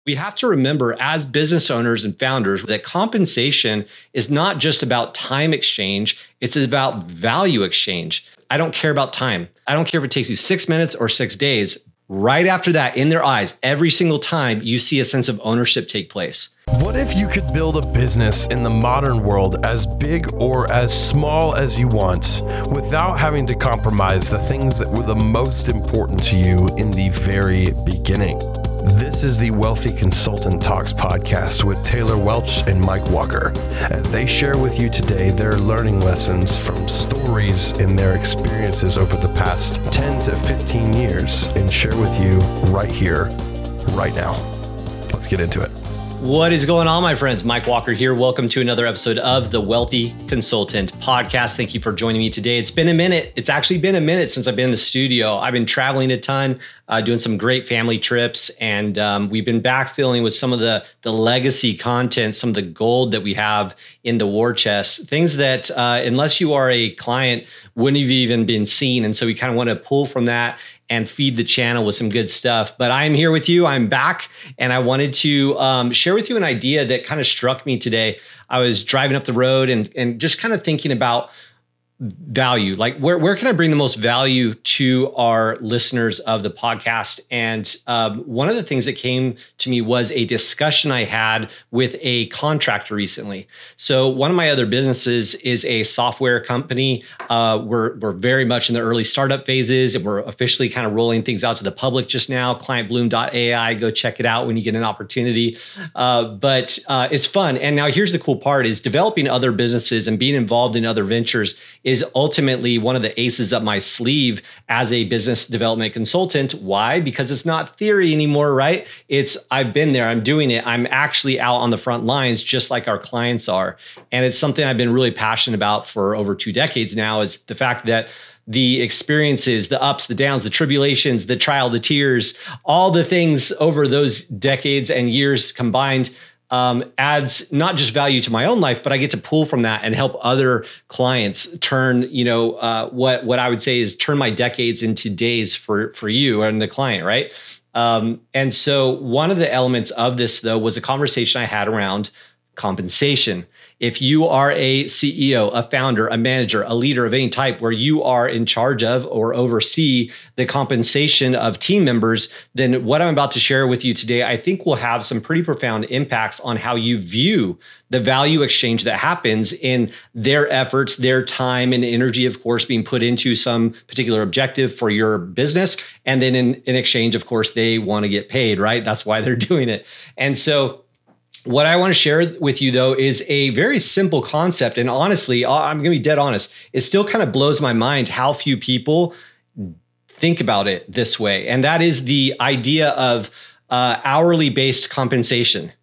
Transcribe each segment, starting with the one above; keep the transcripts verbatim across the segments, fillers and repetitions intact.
We have to remember as business owners and founders that compensation is not just about time exchange, it's about value exchange. I don't care about time. I don't care if it takes you six minutes or six days. Right after that, in their eyes, every single time you see a sense of ownership take place. What if you could build a business in the modern world as big or as small as you want without having to compromise the things that were the most important to you in the very beginning? This is the Wealthy Consultant Talks podcast with Taylor Welch and Mike Walker, as they share with you today their learning lessons from stories in their experiences over the past ten to fifteen years and share with you right here, right now. Let's get into it. What is going on, my friends? Mike Walker here. Welcome to another episode of the Wealthy Consultant Podcast. Thank you for joining me today. It's been a minute. It's actually been a minute since I've been in the studio. I've been traveling a ton, uh, doing some great family trips, and um, we've been backfilling with some of the, the legacy content, some of the gold that we have in the war chest, things that uh, unless you are a client, wouldn't have even been seen. And so we kind of want to pull from that and feed the channel with some good stuff. But I'm here with you. I'm back. And I wanted to um, share with you an idea that kind of struck me today. I was driving up the road and, and just kind of thinking about value. Like where, where can I bring the most value to our listeners of the podcast? And um, one of the things that came to me was a discussion I had with a contractor recently. So one of my other businesses is a software company. Uh, we're, we're very much in the early startup phases, and we're officially kind of rolling things out to the public just now. client bloom dot A I, go check it out when you get an opportunity. Uh, but uh, it's fun. And now here's the cool part is developing other businesses and being involved in other ventures is ultimately one of the aces up my sleeve as a business development consultant. Why? Because it's not theory anymore, right? It's I've been there, I'm doing it. I'm actually out on the front lines just like our clients are. And it's something I've been really passionate about for over two decades now is the fact that the experiences, the ups, the downs, the tribulations, the trial, the tears, all the things over those decades and years combined Um, adds not just value to my own life, but I get to pull from that and help other clients turn, you know, uh, what what I would say is turn my decades into days for for you and the client, right? Um, and so one of the elements of this, though, was a conversation I had around compensation. If you are a C E O, a founder, a manager, a leader of any type where you are in charge of or oversee the compensation of team members, then what I'm about to share with you today, I think will have some pretty profound impacts on how you view the value exchange that happens in their efforts, their time and energy, of course, being put into some particular objective for your business. And then in, in exchange, of course, they want to get paid, right? That's why they're doing it. And so what I want to share with you, though, is a very simple concept. And honestly, I'm going to be dead honest. It still kind of blows my mind how few people think about it this way. And that is the idea of uh, hourly based compensation.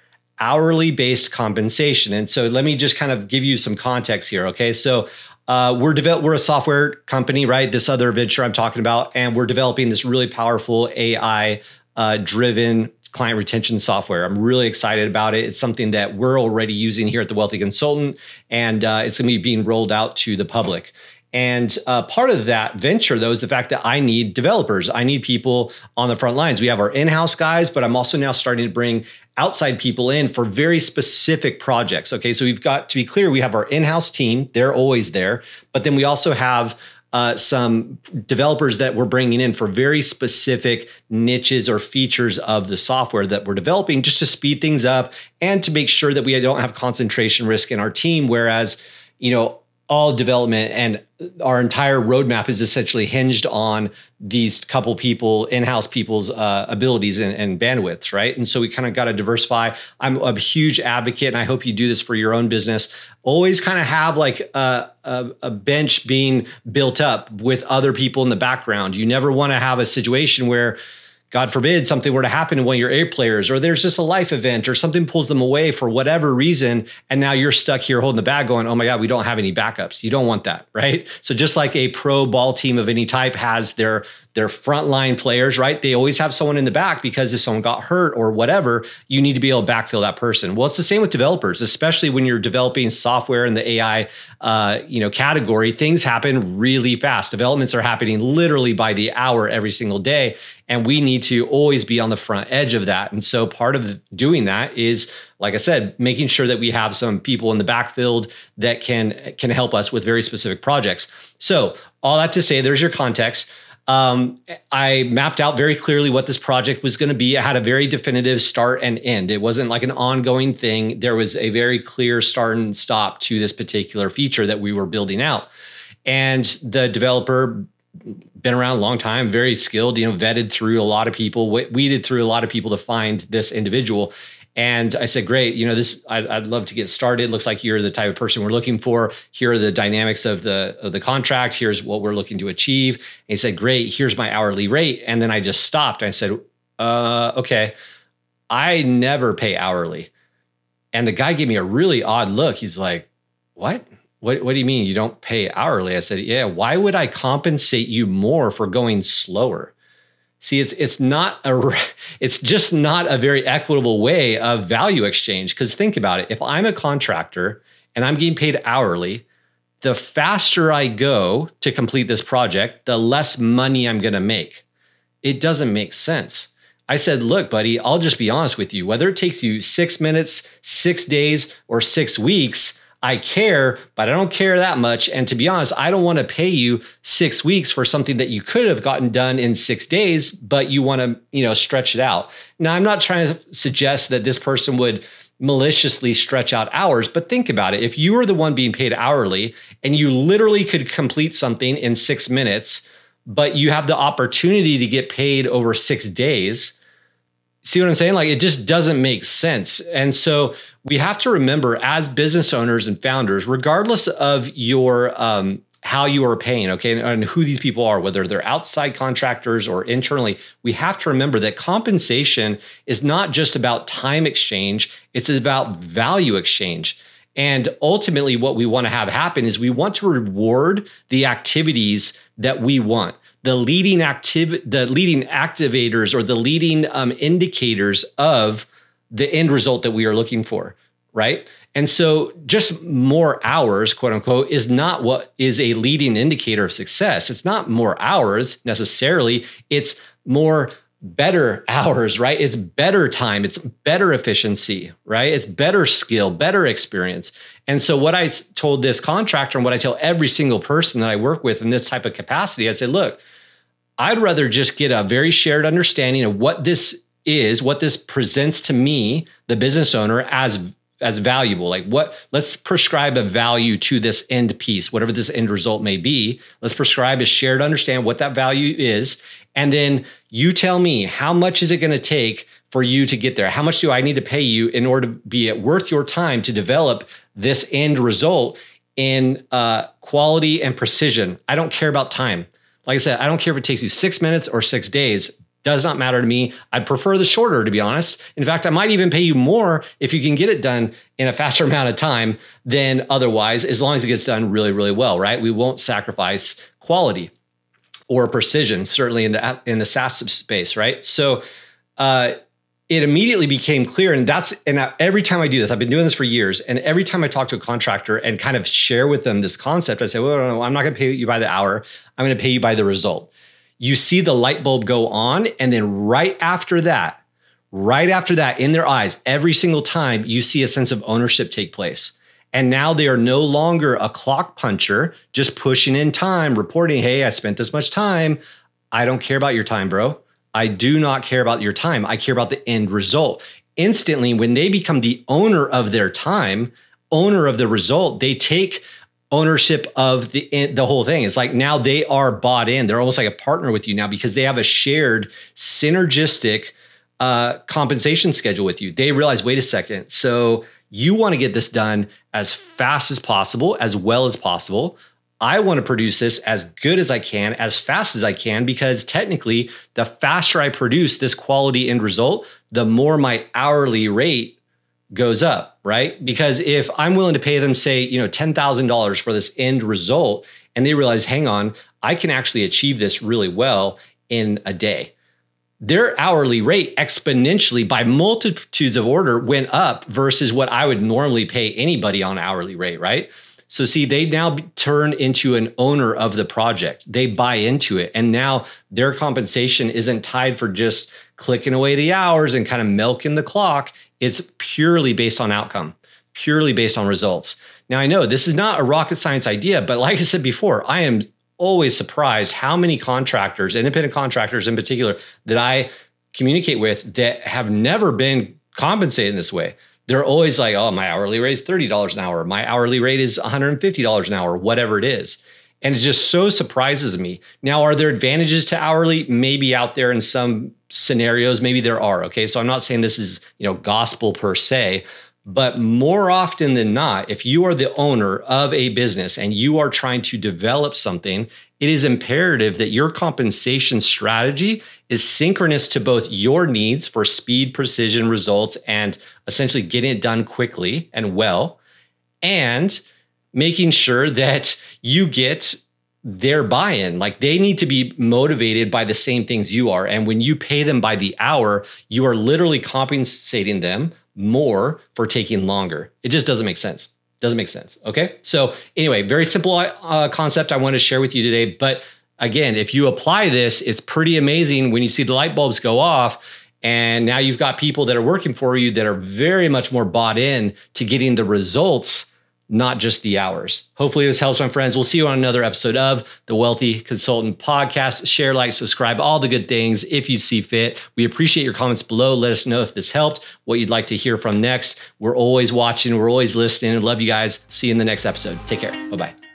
Hourly based compensation. And so let me just kind of give you some context here. Okay. So uh, we're develop we're a software company, right? This other venture I'm talking about, and we're developing this really powerful A I uh, driven client retention software. I'm really excited about it. It's something that we're already using here at the Wealthy Consultant, and uh, it's going to be being rolled out to the public. And uh, part of that venture, though, is the fact that I need developers. I need people on the front lines. We have our in-house guys, but I'm also now starting to bring outside people in for very specific projects. Okay, so we've got to be clear, we have our in-house team. They're always there. But then we also have Uh, some developers that we're bringing in for very specific niches or features of the software that we're developing just to speed things up and to make sure that we don't have concentration risk in our team. Whereas, you know, all development and our entire roadmap is essentially hinged on these couple people, in-house people's uh, abilities and, and bandwidths, right? And so we kind of got to diversify. I'm a huge advocate, and I hope you do this for your own business. Always kind of have like a, a, a bench being built up with other people in the background. You never want to have a situation where, God forbid, something were to happen to one of your A players, or there's just a life event or something pulls them away for whatever reason. And now you're stuck here holding the bag going, oh my God, we don't have any backups. You don't want that, right? So just like a pro ball team of any type has their they're frontline players, right? They always have someone in the back because if someone got hurt or whatever, you need to be able to backfill that person. Well, it's the same with developers, especially when you're developing software in the A I uh, you know, category. Things happen really fast. Developments are happening literally by the hour every single day. And we need to always be on the front edge of that. And so part of doing that is, like I said, making sure that we have some people in the backfield that can, can help us with very specific projects. So all that to say, there's your context. Um, I mapped out very clearly what this project was going to be. It had a very definitive start and end. It wasn't like an ongoing thing. There was a very clear start and stop to this particular feature that we were building out. And the developer, been around a long time, very skilled, you know, vetted through a lot of people, weeded through a lot of people to find this individual. And I said, great, you know, this, I'd, I'd love to get started. Looks like you're the type of person we're looking for. Here are the dynamics of the, of the contract. Here's what we're looking to achieve. And he said, great, here's my hourly rate. And then I just stopped. I said, uh, okay, I never pay hourly. And the guy gave me a really odd look. He's like, what? What, what do you mean you don't pay hourly? I said, yeah, why would I compensate you more for going slower? See, it's it's not a, it's just not a very equitable way of value exchange. Because think about it. If I'm a contractor and I'm getting paid hourly, the faster I go to complete this project, the less money I'm going to make. It doesn't make sense. I said, look, buddy, I'll just be honest with you. Whether it takes you six minutes, six days, or six weeks, I care, but I don't care that much. And to be honest, I don't want to pay you six weeks for something that you could have gotten done in six days, but you want to, you know, stretch it out. Now, I'm not trying to suggest that this person would maliciously stretch out hours, but think about it. If you were the one being paid hourly and you literally could complete something in six minutes, but you have the opportunity to get paid over six days, see what I'm saying? Like, it just doesn't make sense. And so we have to remember, as business owners and founders, regardless of your um, how you are paying, okay, and, and who these people are, whether they're outside contractors or internally, we have to remember that compensation is not just about time exchange, it's about value exchange. And ultimately, what we want to have happen is we want to reward the activities that we want. The leading activ- the leading activators or the leading um, indicators of the end result that we are looking for, right? And so just more hours, quote unquote, is not what is a leading indicator of success. It's not more hours necessarily. It's more better hours, right? It's better time. It's better efficiency, right? It's better skill, better experience. And so what I told this contractor and what I tell every single person that I work with in this type of capacity, I said, look, I'd rather just get a very shared understanding of what this is, what this presents to me, the business owner, as as valuable. Like, what, let's prescribe a value to this end piece, whatever this end result may be. Let's prescribe a shared understanding what that value is. And then you tell me, how much is it going to take for you to get there? How much do I need to pay you in order to be it worth your time to develop this end result in uh, quality and precision? I don't care about time. Like I said, I don't care if it takes you six minutes or six days. Does not matter to me. I'd prefer the shorter, to be honest. In fact, I might even pay you more if you can get it done in a faster amount of time than otherwise, as long as it gets done really, really well, right? We won't sacrifice quality or precision, certainly in the in the SaaS space, right? So uh, it immediately became clear, and that's and every time I do this, I've been doing this for years, and every time I talk to a contractor and kind of share with them this concept, I say, well, no, no, I'm not going to pay you by the hour. I'm going to pay you by the result. You see the light bulb go on, and then right after that, right after that, in their eyes, every single time, you see a sense of ownership take place. And now they are no longer a clock puncher, just pushing in time, reporting, hey, I spent this much time. I don't care about your time, bro. I do not care about your time. I care about the end result. Instantly, when they become the owner of their time, owner of the result, they take ownership of the the whole thing. It's like now they are bought in. They're almost like a partner with you now because they have a shared synergistic uh, compensation schedule with you. They realize, wait a second, so you want to get this done as fast as possible, as well as possible. I want to produce this as good as I can, as fast as I can, because technically, the faster I produce this quality end result, the more my hourly rate goes up, right? Because if I'm willing to pay them, say, you know, ten thousand dollars for this end result, and they realize, hang on, I can actually achieve this really well in a day. Their hourly rate exponentially by multitudes of order went up versus what I would normally pay anybody on hourly rate, right? So see, they now turn into an owner of the project. They buy into it. And now their compensation isn't tied for just clicking away the hours and kind of milking the clock. It's purely based on outcome, purely based on results. Now, I know this is not a rocket science idea, but like I said before, I am always surprised how many contractors, independent contractors in particular, that I communicate with that have never been compensated in this way. They're always like, oh, my hourly rate is thirty dollars an hour. My hourly rate is one hundred fifty dollars an hour, whatever it is. And it just so surprises me. Now, are there advantages to hourly? Maybe out there in some scenarios, maybe there are. Okay. So I'm not saying this is, you know, gospel per se, but more often than not, if you are the owner of a business and you are trying to develop something, it is imperative that your compensation strategy is synchronous to both your needs for speed, precision, results, and essentially getting it done quickly and well, and making sure that you get their buy-in. Like, they need to be motivated by the same things you are. And when you pay them by the hour, you are literally compensating them more for taking longer. It just doesn't make sense. Doesn't make sense. Okay. So anyway, very simple uh, concept I want to share with you today. But again, if you apply this, it's pretty amazing when you see the light bulbs go off. And now you've got people that are working for you that are very much more bought in to getting the results, not just the hours. Hopefully this helps, my friends. We'll see you on another episode of the Wealthy Consultant Podcast. Share, like, subscribe, all the good things if you see fit. We appreciate your comments below. Let us know if this helped, what you'd like to hear from next. We're always watching. We're always listening. I love you guys. See you in the next episode. Take care. Bye-bye.